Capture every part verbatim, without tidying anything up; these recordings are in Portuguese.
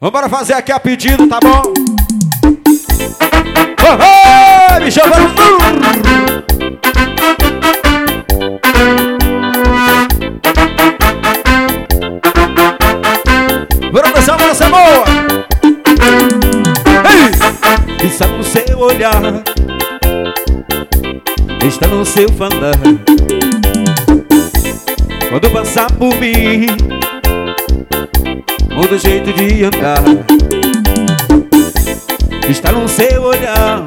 Vambora fazer aqui a pedido, tá bom? Oh, oh, me chama bora dançar, bora ser boa. Ei! Está no seu olhar, está no seu falar. Quando passar por mim, muda o jeito de andar. Está no seu olhar,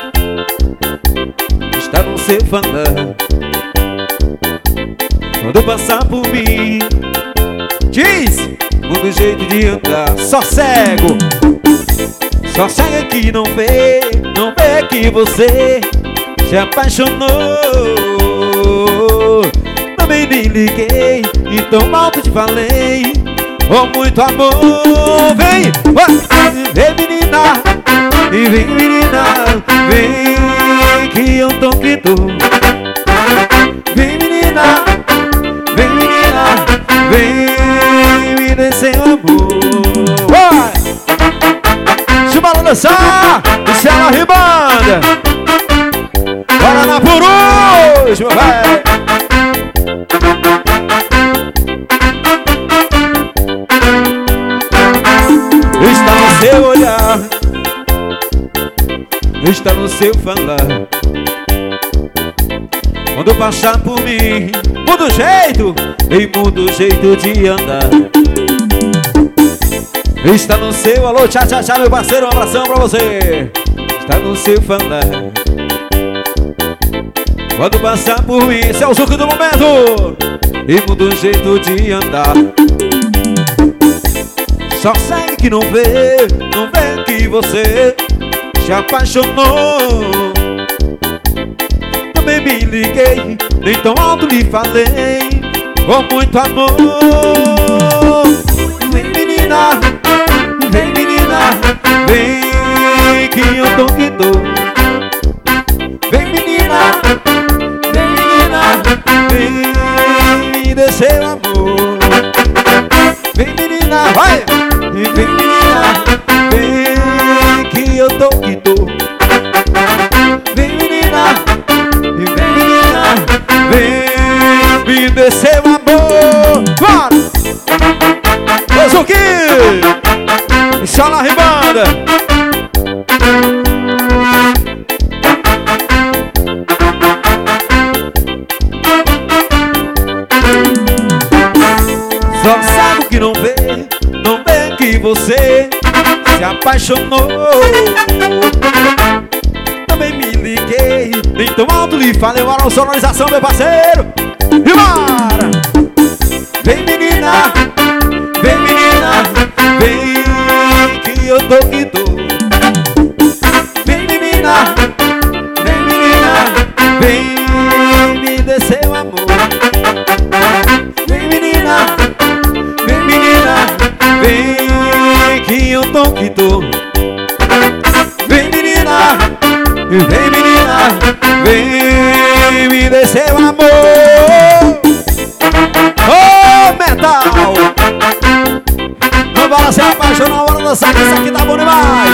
está no seu falar. Quando passar por mim, diz, muda o jeito de andar. Só cego, só cego que não vê, não vê que você se apaixonou. Também nem liguei e tão alto te falei, com muito amor. Vem, vem menina, e vem menina, vem que eu tô que tô. Vem menina, vem menina, vem me descer o amor. Vai! Chama ela dançar, deixa ela ribanda. Bora na por hoje, meu velho. Está no seu olhar, está no seu falar. Quando passar por mim, muda o jeito, e muda o jeito de andar. Está no seu, alô, tchau, tchau, tchau, meu parceiro, um abração pra você. Está no seu falar. Quando passar por mim, esse é o suco do momento, e muda o jeito de andar. Só segue que não vê, não vê que você se apaixonou. Também me liguei, nem tão alto lhe falei, com muito amor. Vem menina, vem menina, vem que eu tô que tô. Vem menina, vem menina, vem me descer o amor. Vem menina, vai! E vem menina, vem que eu tô que tô. Vem menina, e vem menina, vem me descer o amor. Bora! Ozuki! Só na ribanda. Só sabe que não vê, não vê que você se apaixonou. Também me liguei, nem tão alto lhe falei, bora na sonorização, meu parceiro. E bora! Vem menina, vem menina, vem que eu tô que tô. Vem menina, vem menina, vem me descer o amor. Vem menina, vem menina, vem que eu tô que tô. Vem menina, vem menina, vem me descer o amor. Ô metal, não bora se apaixonar, bora dançar que isso aqui tá bom demais.